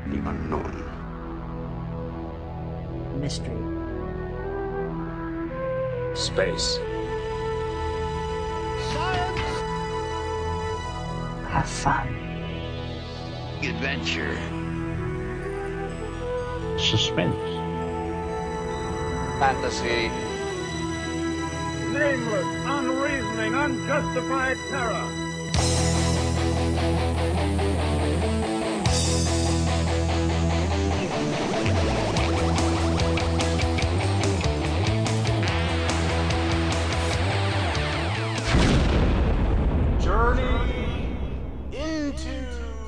the unknown. Mystery. Space. Science! Have fun. Adventure. Suspense. Fantasy. Nameless, unreasoning, unjustified terror. Journey into...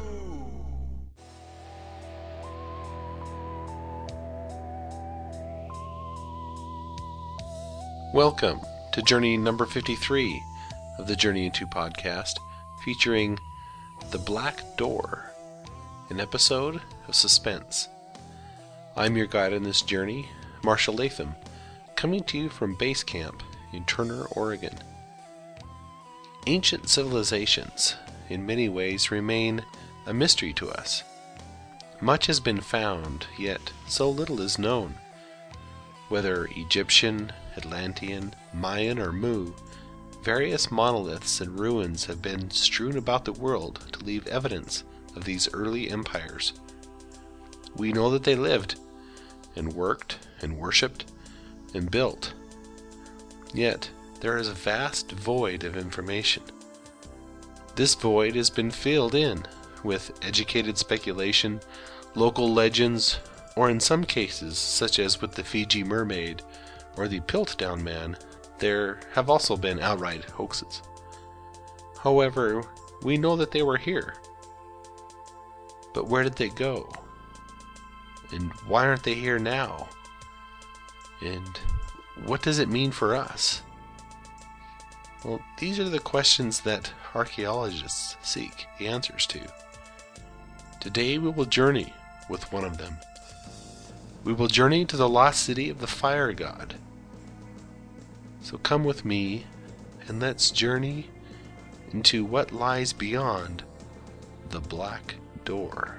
Welcome to Journey number 53 of the Journey Into podcast, featuring The Black Door, an episode of suspense. I'm your guide on this journey, Marshall Latham, coming to you from base camp in Turner, Oregon. Ancient civilizations, in many ways, remain a mystery to us. Much has been found, yet so little is known. Whether Egyptian, Atlantean, Mayan, or Mu, various monoliths and ruins have been strewn about the world to leave evidence of these early empires. We know that they lived, and worked, and worshipped, and built. Yet, there is a vast void of information. This void has been filled in with educated speculation, local legends, or in some cases, such as with the Fiji mermaid or the Piltdown man, there have also been outright hoaxes. However, we know that they were here. But where did they go? And why aren't they here now? And what does it mean for us? Well, these are the questions that archaeologists seek the answers to. Today we will journey with one of them. We will journey to the lost city of the fire god. So come with me and let's journey into what lies beyond the Black Door.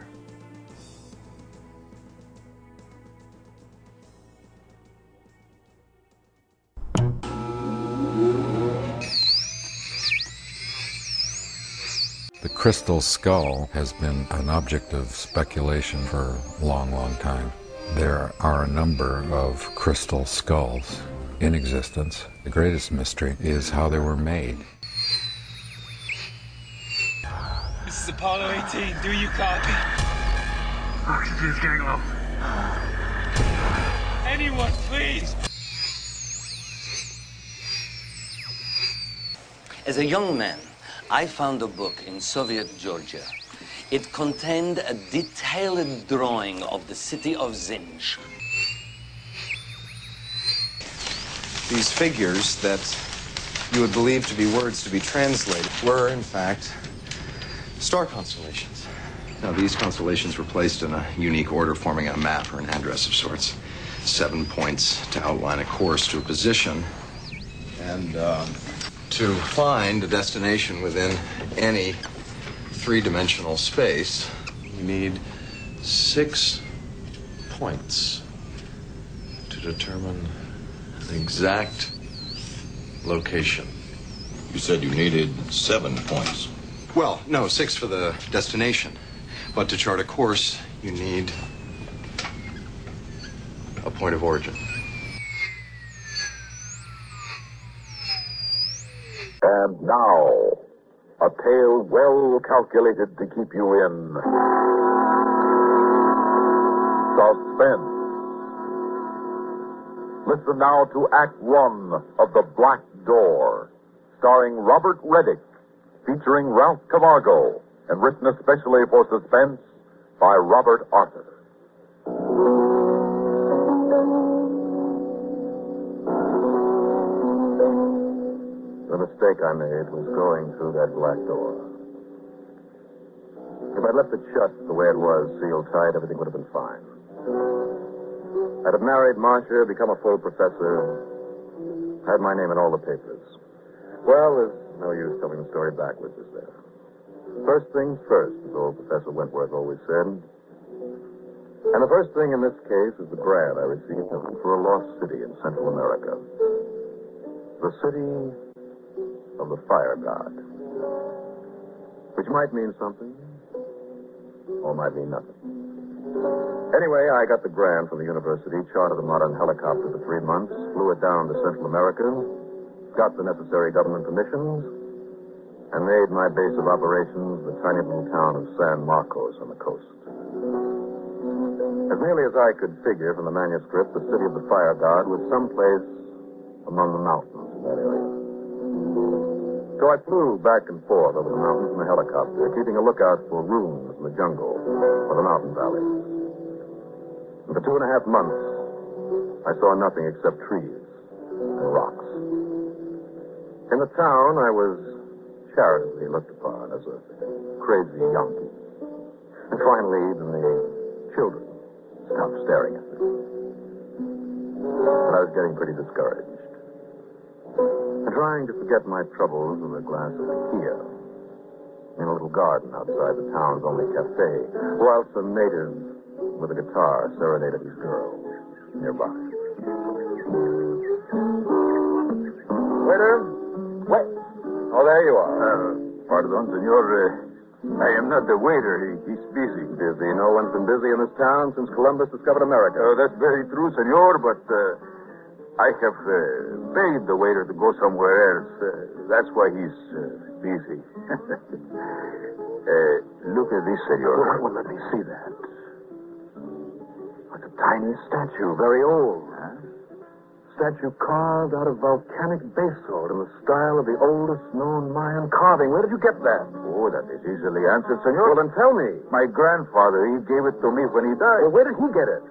The crystal skull has been an object of speculation for a long, long time. There are a number of crystal skulls in existence. The greatest mystery is how they were made. This is Apollo 18. Do you copy? Oxygen's getting low. Anyone, please! As a young man, I found a book in Soviet Georgia. It contained a detailed drawing of the city of Zinj. These figures that you would believe to be words to be translated were, in fact, star constellations. Now, these constellations were placed in a unique order, forming a map or an address of sorts. 7 points to outline a course to a position, and to find a destination within any three-dimensional space, you need 6 points to determine an exact location. You said you needed 7 points. Well, no, 6 for the destination. But to chart a course, you need a point of origin. And now, a tale well calculated to keep you in suspense. Listen now to Act One of The Black Door, starring Robert Reddick, featuring Ralph Camargo, and written especially for suspense by Robert Arthur. The mistake I made was going through that black door. If I'd left it shut the way it was, sealed tight, everything would have been fine. I'd have married Marcia, become a full professor, had my name in all the papers. Well, there's no use telling the story backwards, is there? First things first, as old Professor Wentworth always said. And the first thing in this case is the grant I received for a lost city in Central America. The city of the fire god. Which might mean something, or might mean nothing. Anyway, I got the grant from the university, chartered a modern helicopter for 3 months, flew it down to Central America, got the necessary government permissions, and made my base of operations the tiny little town of San Marcos on the coast. As nearly as I could figure from the manuscript, the city of the fire god was someplace among the mountains in that area. So I flew back and forth over the mountains in the helicopter, keeping a lookout for ruins in the jungle or the mountain valleys. And for 2.5 months, I saw nothing except trees and rocks. In the town, I was charitably looked upon as a crazy Yankee. And finally, even the children stopped staring at me. But I was getting pretty discouraged. And trying to forget my troubles with a glass of tequila in a little garden outside the town's only cafe, whilst a native with a guitar serenaded his girl nearby. Waiter? What? Oh, there you are. Pardon, senor. I am not the waiter. He's busy. Busy? No one's been busy in this town since Columbus discovered America. Oh, that's very true, senor, but I have paid the waiter to go somewhere else. That's why he's busy. Look at this, senor. Well, let me see that. It's a tiny statue, very old. Huh? Statue carved out of volcanic basalt in the style of the oldest known Mayan carving. Where did you get that? Oh, that is easily answered, senor. Well, then tell me. My grandfather, he gave it to me when he died. Well, where did he get it?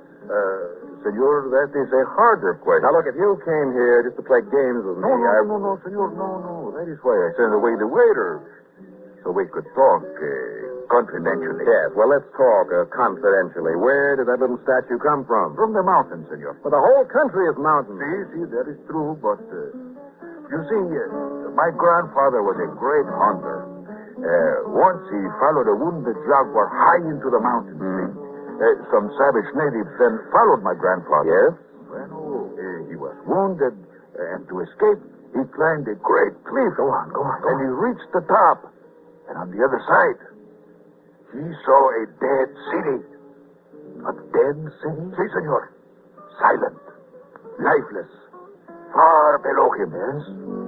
Senor, that is a harder question. Now, look, if you came here just to play games with me, No, senor, no. That is why I sent away the waiter. So we could talk confidentially. Yes, well, let's talk confidentially. Where did that little statue come from? From the mountains, senor. Well, the whole country is mountains. See, that is true, but you see, my grandfather was a great hunter. Once he followed a wounded jaguar high into the mountains. Some savage natives then followed my grandfather. Yes? Well, he was wounded, and to escape, he climbed a great cliff. Go on. And he reached the top. And on the other side, he saw a dead city. A dead city? Si, senor. Silent. Lifeless. Far below him. Yes?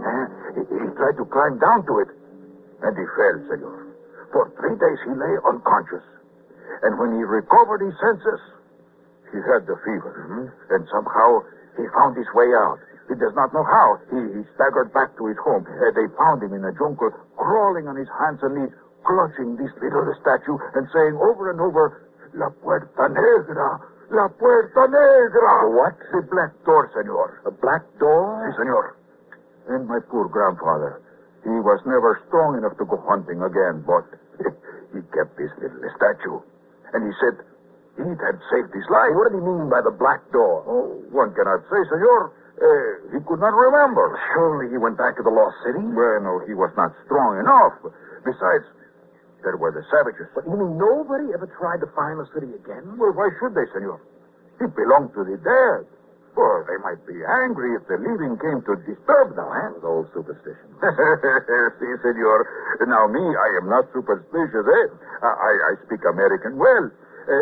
He tried to climb down to it. And he fell, senor. For 3 days he lay unconscious. And when he recovered his senses, he had the fever. Mm-hmm. And somehow he found his way out. He does not know how. He staggered back to his home. They found him in a jungle, crawling on his hands and knees, clutching this little statue and saying over and over, La Puerta Negra, La Puerta Negra. What? The black door, senor. A black door? Si, senor. And my poor grandfather, he was never strong enough to go hunting again, but he kept this little statue. And he said it had saved his life. What did he mean by the black door? Oh, one cannot say, senor. He could not remember. Surely he went back to the lost city? Well, no, he was not strong enough. Besides, there were the savages. But you mean nobody ever tried to find the city again? Well, why should they, senor? It belonged to the dead. Well, they might be angry if the living came to disturb them. That was old superstition. Si, senor. Now, me, I am not superstitious, I speak American well.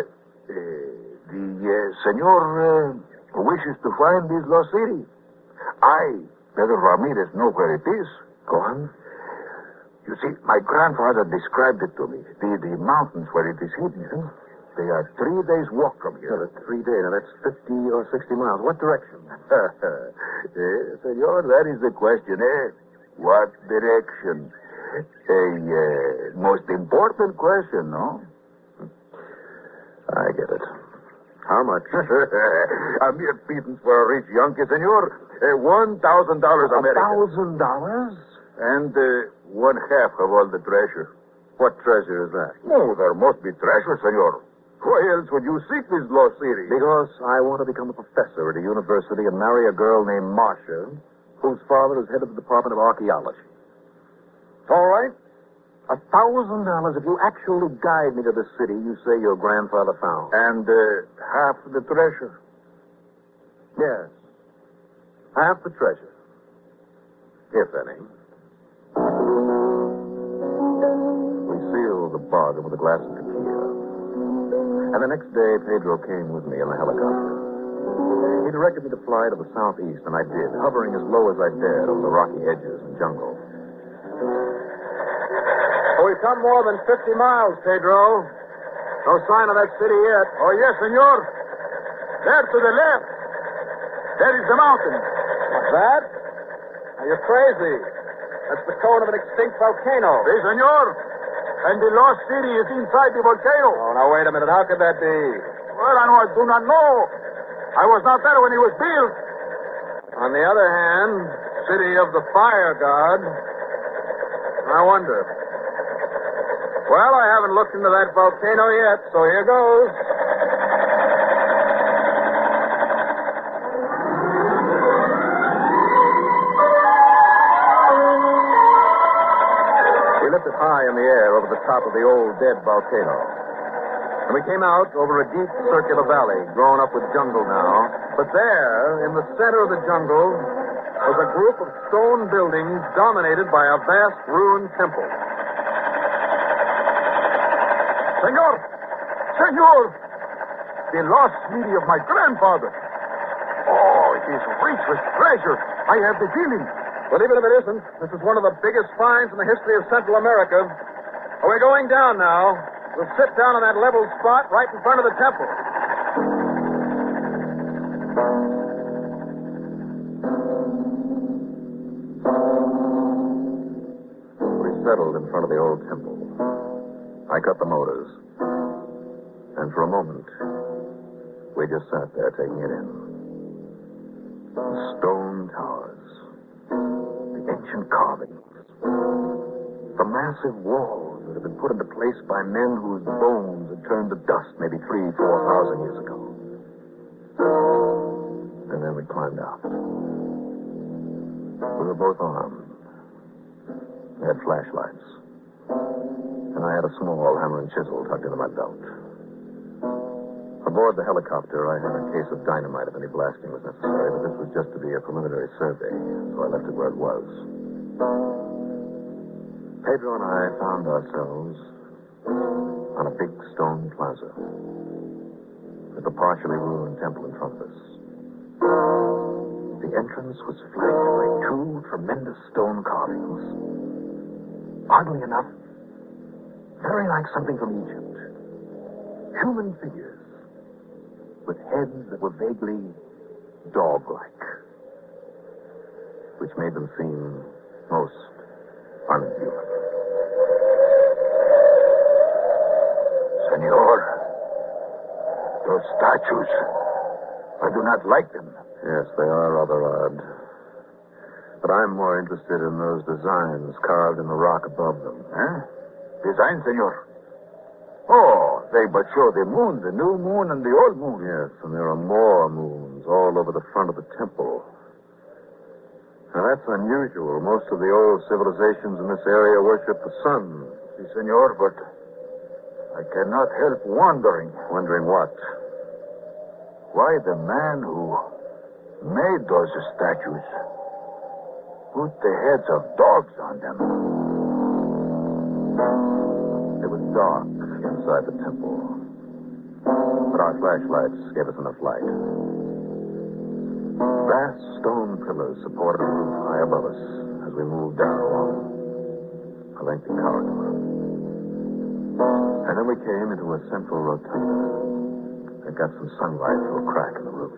The senor wishes to find this lost city. I, Pedro Ramirez, know where it is. Go on. You see, my grandfather described it to me. The mountains where it is hidden. Yeah. They are 3 days' walk from here. That's 3 days. Now, that's 50 or 60 miles. What direction? Senor, that is the question, What direction? A most important question, no? I get it. How much? A mere pittance for a rich Yankee, senor. $1,000 American. $1,000? And 1/2 of all the treasure. What treasure is that? Oh, there must be treasure, senor. Why else would you seek this lost city? Because I want to become a professor at a university and marry a girl named Marcia, whose father is head of the Department of Archaeology. All right. $1,000 if you actually guide me to the city you say your grandfather found. And half the treasure. Yes. Half the treasure. If any. We sealed the bargain with a glass of tequila. And the next day, Pedro came with me in the helicopter. He directed me to fly to the southeast, and I did, hovering as low as I dared over the rocky edges and jungle. Oh, we've come more than 50 miles, Pedro. No sign of that city yet. Oh, yes, senor. There to the left. There is the mountain. What's that? Now, you're crazy. That's the cone of an extinct volcano. Si, senor. And the lost city is inside the volcano. Oh, now, wait a minute. How could that be? Well, I do not know. I was not there when it was built. On the other hand, city of the fire god. I wonder. Well, I haven't looked into that volcano yet, so here goes. We lifted high in the air over the top of the old dead volcano. And we came out over a deep circular valley, grown up with jungle now. But there, in the center of the jungle, was a group of stone buildings dominated by a vast ruined temple. Senor! Senor! The lost city of my grandfather. Oh, it is rich with treasure. I have the feeling. But even if it isn't, this is one of the biggest finds in the history of Central America. We're going down now. We'll sit down on that level spot right in front of the temple. We settled in front of the old temple. I cut the motors. And for a moment, we just sat there taking it in. The stone towers. The ancient carvings. The massive walls that had been put into place by men whose bones had turned to dust maybe 3,000 to 4,000 years ago. And then we climbed out. We were both armed. We had flashlights. And I had a small hammer and chisel tucked into my belt. Aboard the helicopter, I had a case of dynamite if any blasting was necessary, but this was just to be a preliminary survey, so I left it where it was. Pedro and I found ourselves on a big stone plaza with a partially ruined temple in front of us. The entrance was flanked by two tremendous stone carvings. Oddly enough, very like something from Egypt. Human figures with heads that were vaguely dog-like, which made them seem most unhuman. Senor, those statues, I do not like them. Yes, they are rather odd. But I'm more interested in those designs carved in the rock above them. Huh? Design, senor? Oh, they but show the moon, the new moon and the old moon. Yes, and there are more moons all over the front of the temple. Now, that's unusual. Most of the old civilizations in this area worship the sun. Si, senor, but I cannot help wondering. Wondering what? Why the man who made those statues put the heads of dogs on them. It was dark inside the temple, but our flashlights gave us enough light. Vast stone pillars supported a roof high above us as we moved down along a lengthy corridor. And then we came into a central rotunda that got some sunlight through a crack in the roof.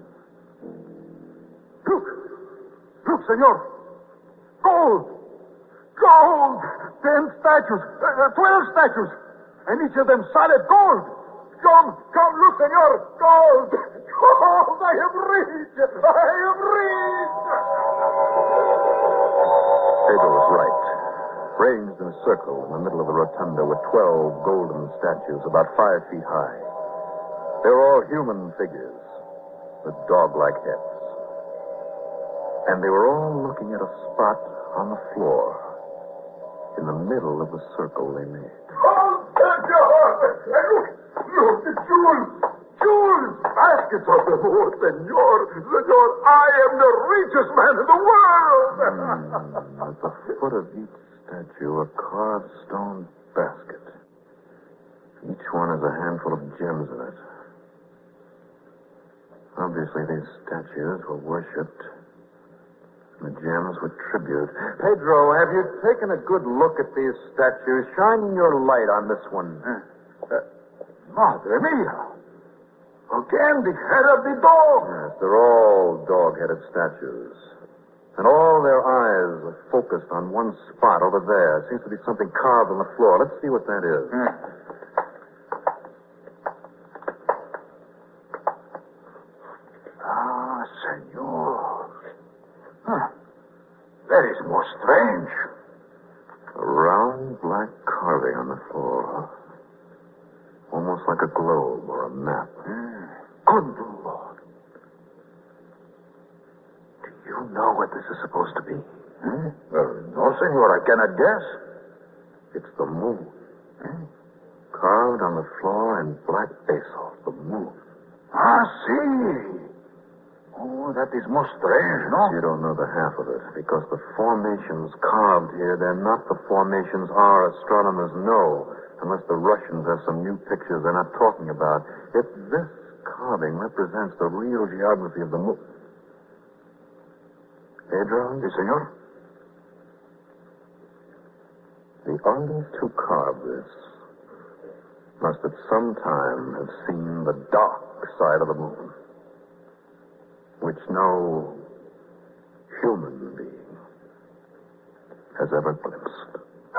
Look! Look, senor! Gold! Gold! 10 statues! 12 statues! And each of them solid gold! Come, look, senor! Gold! Gold! I have reached! I have reached! Pedro was right. Ranged in a circle in the middle of the rotunda were 12 golden statues about 5 feet high. They were all human figures with dog-like heads. And they were all looking at a spot on the floor in the middle of the circle they made. Oh, look, the jewels! Jewels! Baskets of them, oh, senor. Senor, I am the richest man in the world! At the foot of each statue, a carved stone basket. Each one has a handful of gems in it. Obviously, these statues were worshipped. The gems were tribute. Pedro, have you taken a good look at these statues? Shine your light on this one. Madre mia! Again, the head of the dog! Yes, they're all dog-headed statues. And all their eyes are focused on one spot over there. Seems to be something carved on the floor. Let's see what that is. Ah, senor. Huh. That is most strange. A round black carving on the floor. Almost like a globe or a map. Good Lord. Do you know what this is supposed to be? No, senor, I cannot guess. It's the moon. Carved on the floor in black basalt. The moon. Ah, see. Oh, that is most strange, no? You don't know the half of it, because the formations carved here, they're not the formations our astronomers know, unless the Russians have some new pictures they're not talking about. If this carving represents the real geography of the moon. Pedro? Si, senor? The artists who carved this must at some time have seen the dark side of the moon, which no human being has ever glimpsed.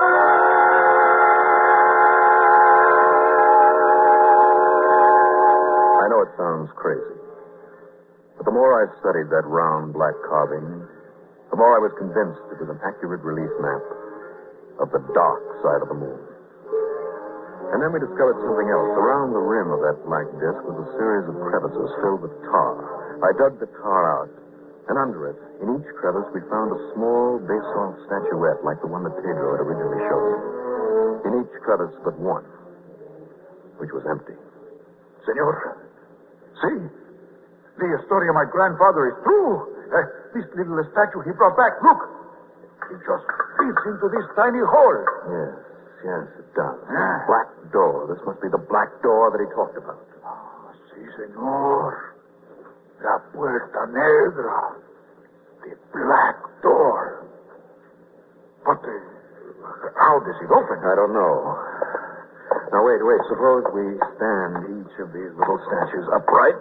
I know it sounds crazy, but the more I studied that round black carving, the more I was convinced it was an accurate relief map of the dark side of the moon. And then we discovered something else. Around the rim of that black disk was a series of crevices filled with tar. I dug the tar out, and under it, in each crevice, we found a small basalt statuette like the one that Pedro had originally showed me. In each crevice but one, which was empty. Senor, see? The story of my grandfather is true. This little statue he brought back, look. It just fits into this tiny hole. Yes, it does. Black door. This must be the black door that he talked about. Oh, si, senor. La Puerta Negra. The black door. But how does it open? I don't know. Now, wait. Suppose we stand each of these little statues upright.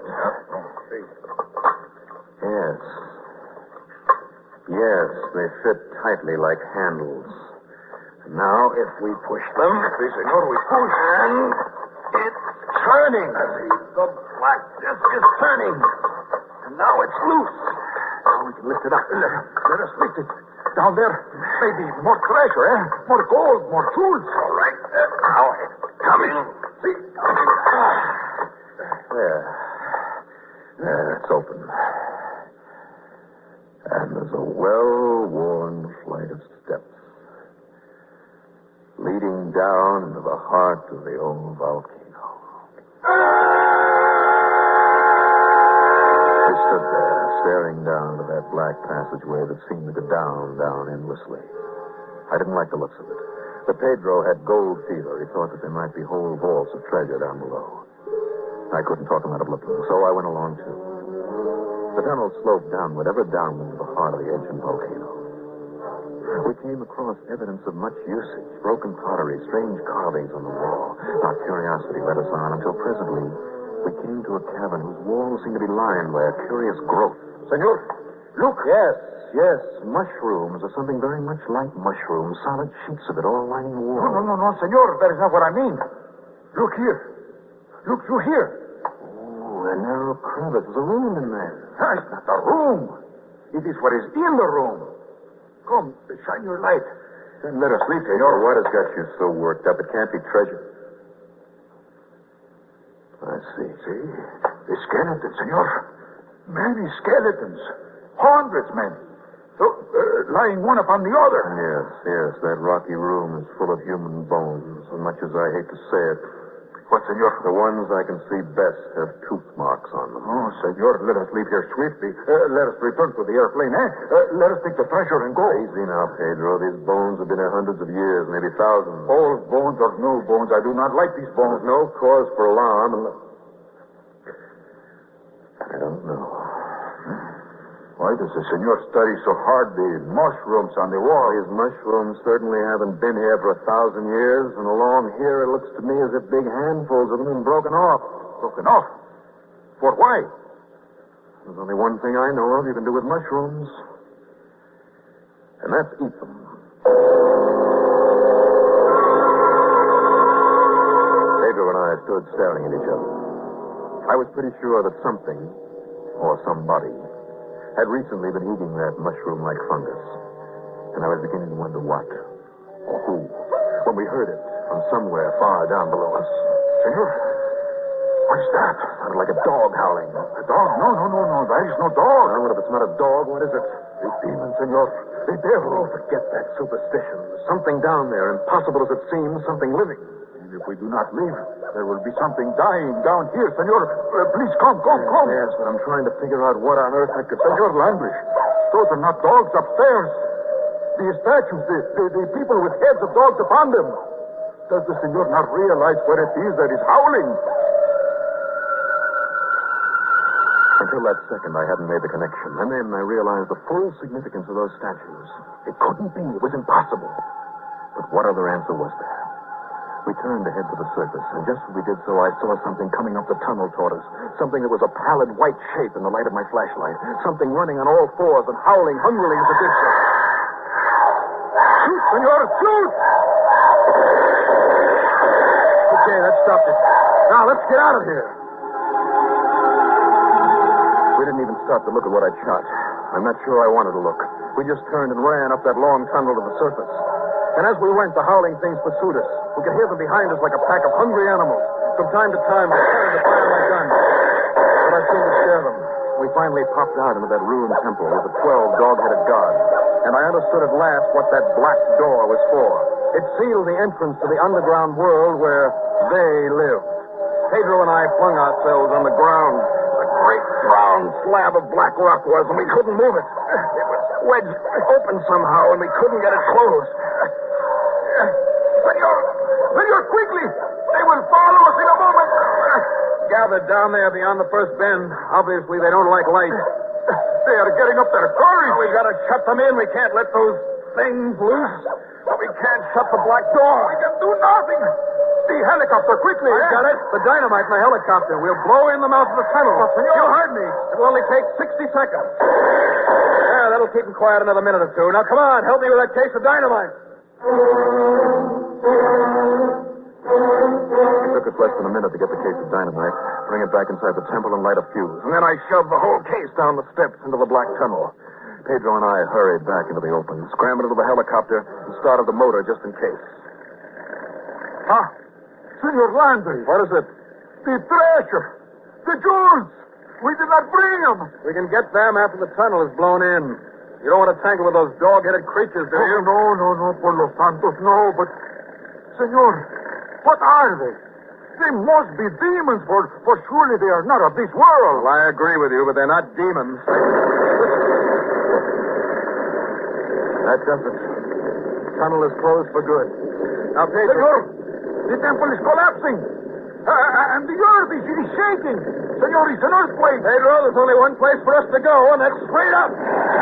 Yes, they fit tightly like handles. And now, if we push them... Si, senor, we push. And it's turning. The black disc is turning. And now it's loose. Now we can lift it up. Let us lift it. Down there, maybe more treasure, More gold, more tools. All right. Now, come in. See? There, it's open. And there's a well-worn flight of steps leading down into the heart of the old volcano. We stood there, staring down to that black passageway that seemed to go down endlessly. I didn't like the looks of it. But Pedro had gold fever. He thought that there might be whole vaults of treasure down below. I couldn't talk him out of looking, so I went along, too. The tunnel sloped downward, ever downward to the heart of the ancient volcano. We came across evidence of much usage, broken pottery, strange carvings on the wall. Our curiosity led us on until presently we came to a cavern whose walls seemed to be lined by a curious growth. Senor, look. Yes, mushrooms, or something very much like mushrooms, solid sheets of it all lining the wall. No, senor, that is not what I mean. Look here. Look through here. A narrow crevice. There's a room in there. It's not a room. It is what is in the room. Come, shine your light. Then let us leave, senor. What has got you so worked up? It can't be treasure. I see. See? The skeletons, senor. Many skeletons. Hundreds, many. So, lying one upon the other. Yes. That rocky room is full of human bones, as much as I hate to say it. What, senor? The ones I can see best have tooth marks on them. Oh, senor, let us leave here swiftly. Let us return to the airplane, eh? Let us take the treasure and go. Easy now, Pedro. These bones have been there hundreds of years, maybe thousands. Old bones or no bones, I do not like these bones. There's no cause for alarm unless... I don't know. Why does the senor study so hard the mushrooms on the wall? These mushrooms certainly haven't been here for 1,000 years, and along here it looks to me as if big handfuls of them have been broken off. Broken off? For why? There's only one thing I know of you can do with mushrooms, and that's eat them. Pedro and I stood staring at each other. I was pretty sure that something, or somebody, had recently been eating that mushroom-like fungus. And I was beginning to wonder what, or who, when we heard it from somewhere far down below us. Senor, what is that? Sounded like a dog howling. A dog? No. That is no dog. Well, if it's not a dog, what is it? A demon, senor. A devil. Oh, forget that superstition. There's something down there, impossible as it seems, something living. And if we do not leave, there will be something dying down here, senor. Please, come. Yes, but I'm trying to figure out what on earth I could... Senor Landry, those are not dogs upstairs. These statues, the people with heads of dogs upon them. Does the senor not realize what it is that is howling? Until that second, I hadn't made the connection. And then I realized the full significance of those statues. It couldn't be. It was impossible. But what other answer was there? We turned to head for the surface, and just as we did so, I saw something coming up the tunnel toward us. Something that was a pallid white shape in the light of my flashlight. Something running on all fours and howling hungrily as it did so. Shoot, senor, shoot! Okay, that stopped it. Now, let's get out of here. We didn't even stop to look at what I'd shot. I'm not sure I wanted to look. We just turned and ran up that long tunnel to the surface. And as we went, the howling things pursued us. We could hear them behind us like a pack of hungry animals. From time to time, I started to fire my gun. But I seemed to scare them. We finally popped out into that ruined temple with the 12 dog-headed gods. And I understood at last what that black door was for. It sealed the entrance to the underground world where they lived. Pedro and I flung ourselves on the ground. A great round slab of black rock was, and we couldn't move it. It was wedged open somehow, and we couldn't get it closed. Senor, quickly! They will follow us in a moment. Gathered down there beyond the first bend. Obviously, they don't like light. They are getting up their courage. Oh, we've got to shut them in. We can't let those things loose. But we can't shut the black door. We can do nothing. The helicopter, quickly. I got it. The dynamite in the helicopter. We'll blow in the mouth of the tunnel. You heard me. It will only take 60 seconds. Yeah, that'll keep them quiet another minute or two. Now, come on. Help me with that case of dynamite. It took us less than a minute to get the case of dynamite, bring it back inside the temple, and light a fuse. And then I shoved the whole case down the steps into the black tunnel. Pedro and I hurried back into the open, scrambled into the helicopter, and started the motor just in case. Senor Landry. What is it? The treasure. The jewels. We did not bring them. We can get them after the tunnel is blown in. You don't want to tangle with those dog-headed creatures, do you? No, por los santos, no. But, senor, what are they? They must be demons, for surely they are not of this world. Well, I agree with you, but they're not demons. That does it. The tunnel is closed for good. Now, Pedro... Senor, the temple is collapsing. And the earth is shaking. Senor, it's an earthquake. Pedro, there's only one place for us to go, and that's straight up.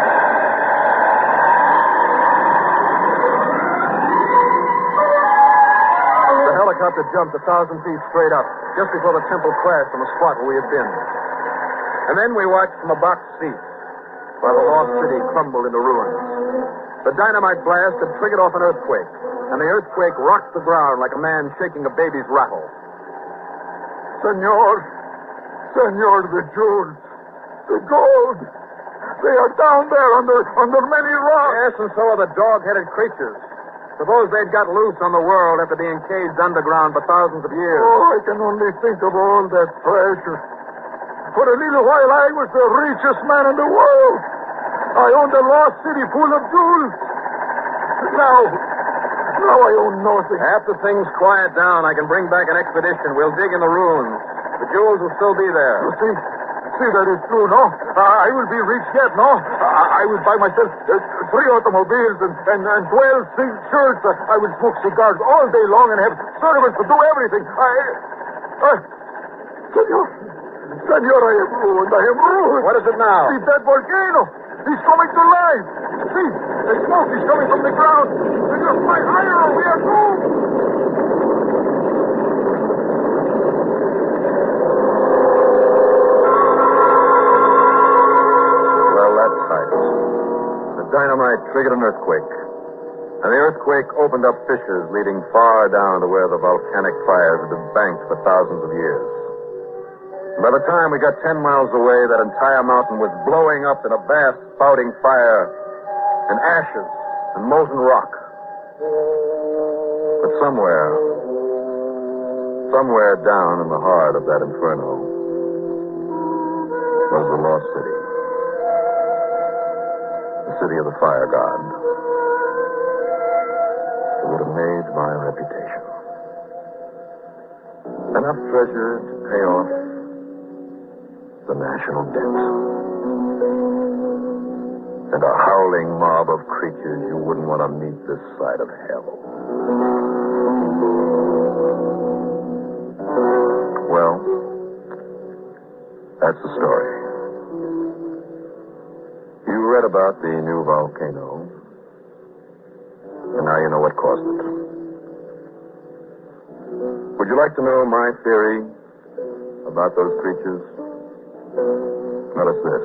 The helicopter jumped 1,000 feet straight up, just before the temple crashed on the spot where we had been. And then we watched from a box seat while the lost city crumbled into ruins. The dynamite blast had triggered off an earthquake, and the earthquake rocked the ground like a man shaking a baby's rattle. Senor, the jewels, the gold, they are down there under many rocks. Yes, and so are the dog-headed creatures. Suppose they'd got loose on the world after being caged underground for thousands of years. Oh, I can only think of all that treasure. For a little while, I was the richest man in the world. I owned a lost city full of jewels. Now I own nothing. After things quiet down, I can bring back an expedition. We'll dig in the ruins. The jewels will still be there. You see that is true, no? I will be rich yet, no? I will buy myself 3 automobiles and 12 silk shirts. I will smoke cigars all day long and have servants to do everything. Senor, I am ruined. I am ruined. What is it now? See that volcano. He's coming to life. See, the smoke is coming from the ground. Senor, fly higher or we are doomed. Well, that's right. The dynamite triggered an earthquake. And the earthquake opened up fissures leading far down to where the volcanic fires had been banked for thousands of years. By the time we got 10 miles away, that entire mountain was blowing up in a vast spouting fire and ashes and molten rock. But somewhere down in the heart of that inferno was the lost city. The city of the fire god. It would have made my reputation. Enough treasure to pay off the national debt. And a howling mob of creatures you wouldn't want to meet this side of hell. Well, that's the story. You read about the new volcano, and now you know what caused it. Would you like to know my theory about those creatures? Well, it's this.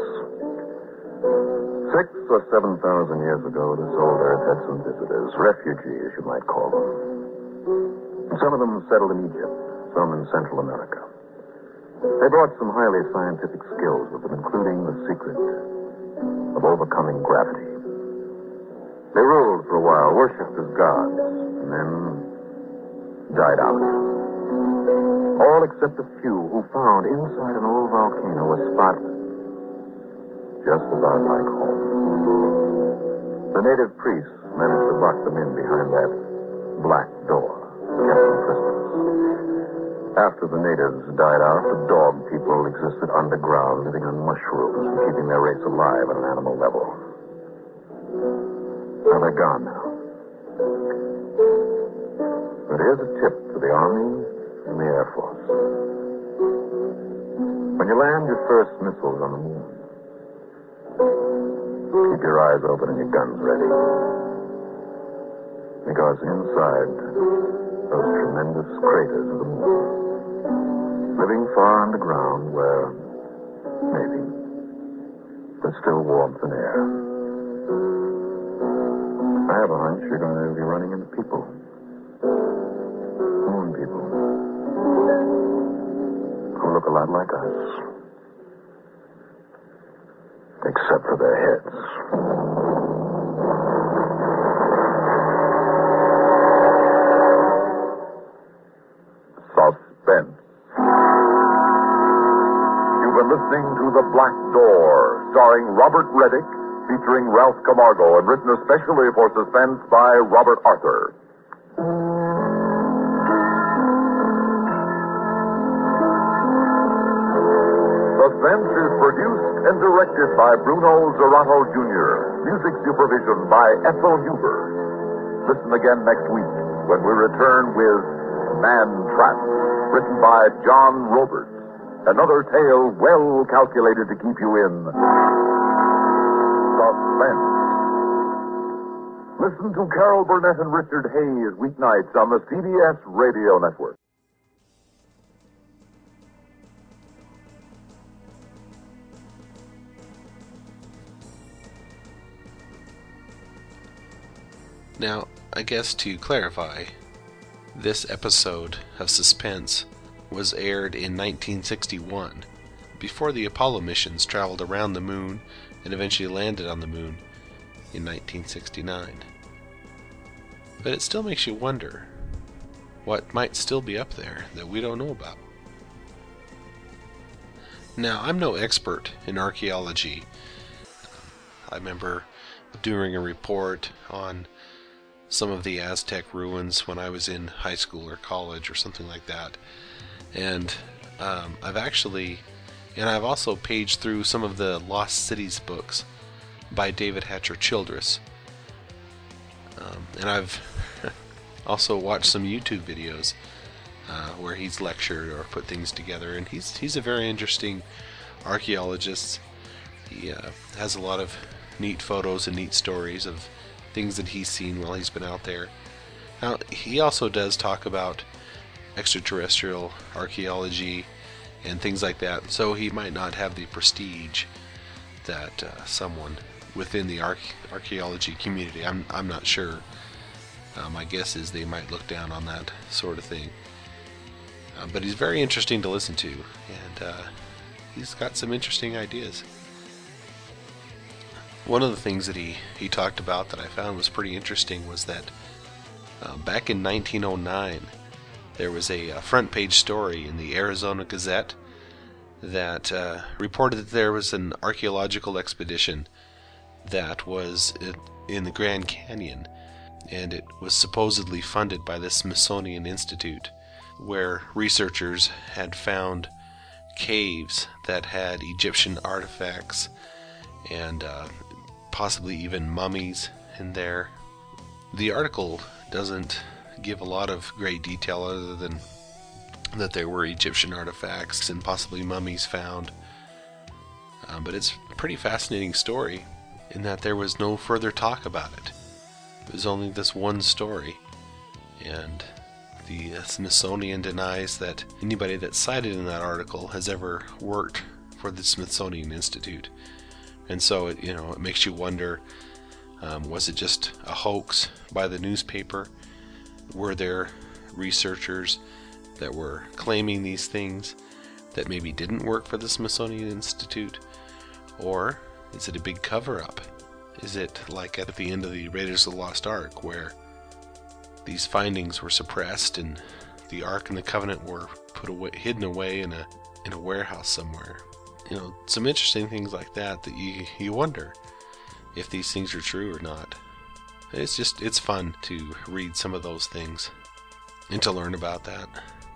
6,000 or 7,000 years ago, this old earth had some visitors, refugees, you might call them. And some of them settled in Egypt, some in Central America. They brought some highly scientific skills with them, including the secret of overcoming gravity. They ruled for a while, worshipped as gods, and then died out. All except a few who found inside an old volcano a spot just about like home. The native priests managed to lock them in behind that black door, kept them prisoners. After the natives died out, the dog people existed underground, living on mushrooms and keeping their race alive at an animal level. Well, they're gone now. But here's a tip for the Army and the Air Force. When you land your first missiles on the moon, keep your eyes open and your guns ready. Because inside those tremendous craters of the moon, living far underground where, maybe, there's still warmth and air. I have a hunch you're going to be running into people. Moon people. Who look a lot like us. Except for their heads. Suspense. You've been listening to The Black Door, starring Robert Reddick, featuring Ralph Camargo, and written especially for Suspense by Robert Arthur. Suspense is produced and directed by Bruno Zerato Jr. Music supervision by Ethel Huber. Listen again next week when we return with Man Trap, written by John Roberts. Another tale well calculated to keep you in suspense. Listen to Carol Burnett and Richard Hayes weeknights on the CBS Radio Network. Now, I guess to clarify, this episode of Suspense was aired in 1961, before the Apollo missions traveled around the moon and eventually landed on the moon in 1969. But it still makes you wonder what might still be up there that we don't know about. Now, I'm no expert in archaeology I remember doing a report on some of the Aztec ruins when I was in high school or college or something like that. And I've also paged through some of the Lost Cities books by David Hatcher Childress. And I've also watched some YouTube videos where he's lectured or put things together. And he's a very interesting archaeologist. He has a lot of neat photos and neat stories of things that he's seen while he's been out there. Now, he also does talk about extraterrestrial archaeology and things like that, so he might not have the prestige that someone within the archaeology community. I'm not sure. My guess is they might look down on that sort of thing. But he's very interesting to listen to, and he's got some interesting ideas. One of the things that he talked about that I found was pretty interesting was that back in 1909, there was a front page story in the Arizona Gazette that reported that there was an archaeological expedition that was in the Grand Canyon, and it was supposedly funded by the Smithsonian Institute, where researchers had found caves that had Egyptian artifacts and possibly even mummies in there. The article doesn't give a lot of great detail other than that there were Egyptian artifacts and possibly mummies found. But it's a pretty fascinating story in that there was no further talk about it. It was only this one story, and the Smithsonian denies that anybody that's cited in that article has ever worked for the Smithsonian Institute. And so it makes you wonder, was it just a hoax by the newspaper? Were there researchers that were claiming these things that maybe didn't work for the Smithsonian Institute? Or is it a big cover-up? Is it like at the end of the Raiders of the Lost Ark, where these findings were suppressed and the Ark and the Covenant were hidden away in a warehouse somewhere? Some interesting things like that you wonder if these things are true or not. It's fun to read some of those things and to learn about that.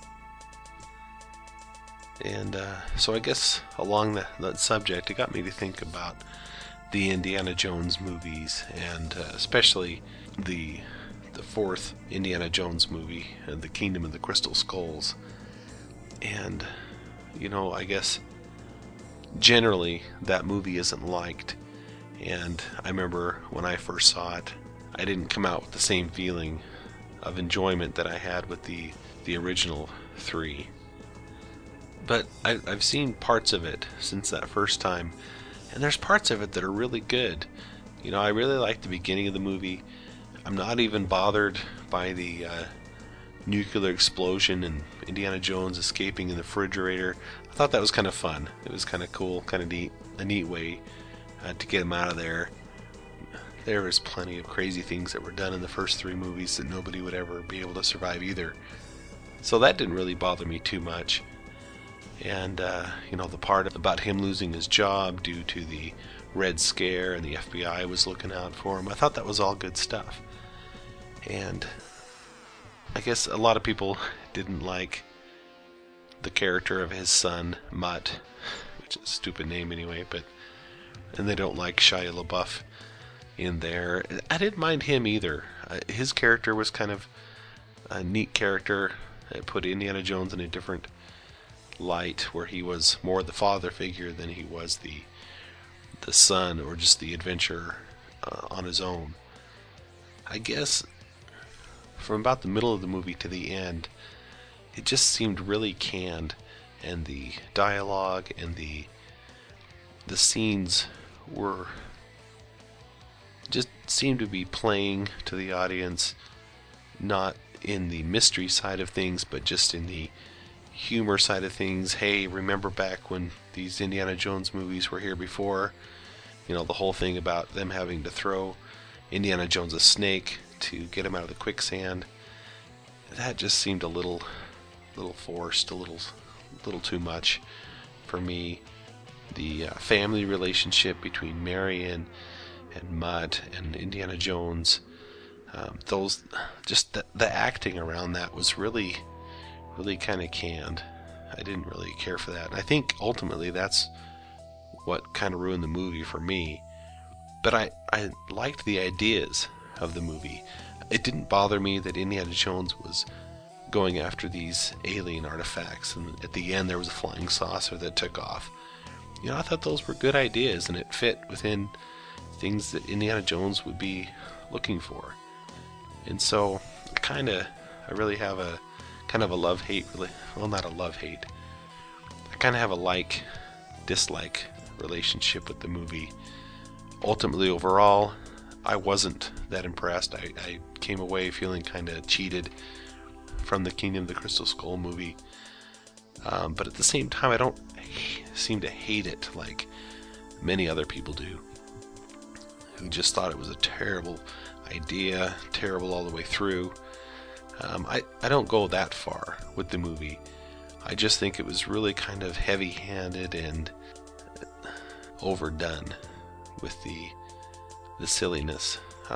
And so I guess along that subject, it got me to think about the Indiana Jones movies, and especially the fourth Indiana Jones movie, The Kingdom of the Crystal Skulls. And, I guess generally that movie isn't liked. And I remember when I first saw it, I didn't come out with the same feeling of enjoyment that I had with the original three. But I've seen parts of it since that first time, and there's parts of it that are really good. I really like the beginning of the movie. I'm not even bothered by the nuclear explosion and Indiana Jones escaping in the refrigerator. I thought that was kind of fun. It was kind of cool, kind of neat, a neat way to get him out of there. There was plenty of crazy things that were done in the first three movies that nobody would ever be able to survive either. So that didn't really bother me too much. And, the part about him losing his job due to the Red Scare and the FBI was looking out for him, I thought that was all good stuff. And I guess a lot of people didn't like the character of his son, Mutt, which is a stupid name anyway, and they don't like Shia LaBeouf in there. I didn't mind him either. His character was kind of a neat character. It put Indiana Jones in a different light, where he was more the father figure than he was the son or just the adventurer on his own. I guess from about the middle of the movie to the end, it just seemed really canned, and the dialogue and the scenes were just seemed to be playing to the audience, not in the mystery side of things, but just in the humor side of things. Hey, remember back when these Indiana Jones movies were here before? The whole thing about them having to throw Indiana Jones a snake to get him out of the quicksand. That just seemed a little forced, a little too much for me. The family relationship between Marion and Mutt and Indiana Jones. The acting around that was really kind of canned. I didn't really care for that. And I think ultimately that's what kind of ruined the movie for me. But I liked the ideas of the movie. It didn't bother me that Indiana Jones was going after these alien artifacts, and at the end there was a flying saucer that took off. I thought those were good ideas, and it fit within things that Indiana Jones would be looking for. And so I really have a kind of a love-hate, well, not a love-hate. I kind of have a dislike relationship with the movie. Ultimately, overall, I wasn't that impressed. I came away feeling kind of cheated from the Kingdom of the Crystal Skull movie. But at the same time, I don't seem to hate it like many other people do, who just thought it was a terrible idea, terrible all the way through. I don't go that far with the movie. I just think it was really kind of heavy-handed and overdone with the silliness.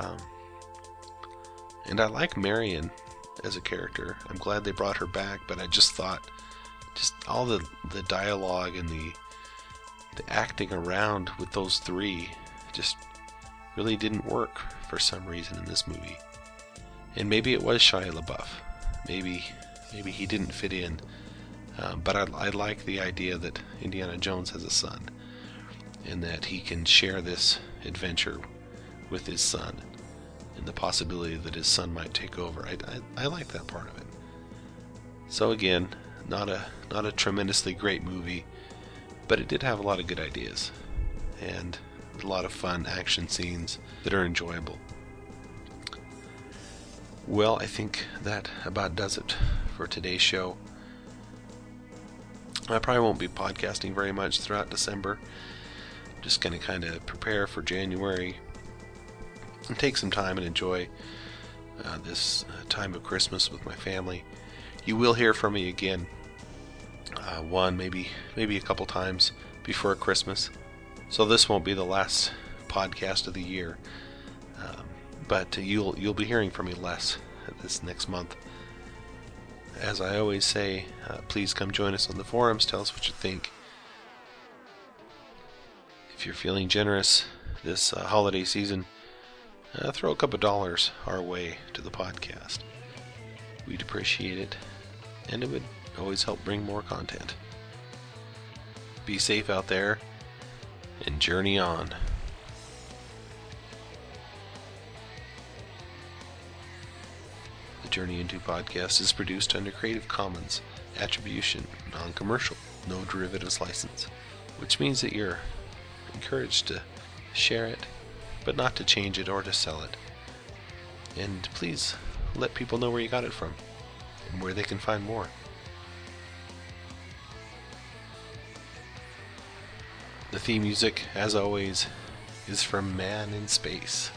And I like Marion as a character. I'm glad they brought her back, but I just thought all the dialogue and the acting around with those three just really didn't work for some reason in this movie. And maybe it was Shia LaBeouf. Maybe he didn't fit in. But I like the idea that Indiana Jones has a son, and that he can share this adventure with his son, and the possibility that his son might take over. I like that part of it. So again, not a tremendously great movie, but it did have a lot of good ideas, and a lot of fun action scenes that are enjoyable. Well, I think that about does it for today's show. I probably won't be podcasting very much throughout December. Just going to kind of prepare for January and take some time and enjoy this time of Christmas with my family. You will hear from me again, maybe a couple times before Christmas. So this won't be the last podcast of the year, but you'll be hearing from me less this next month. As I always say, please come join us on the forums. Tell us what you think. If you're feeling generous this holiday season, throw a couple dollars our way to the podcast. We'd appreciate it, and it would always help bring more content. Be safe out there, and journey on. The Journey Into podcast is produced under Creative Commons Attribution, Non-Commercial, No Derivatives License, which means that you're encouraged to share it, but not to change it or to sell it. And please let people know where you got it from and where they can find more. The theme music, as always, is from Man in Space.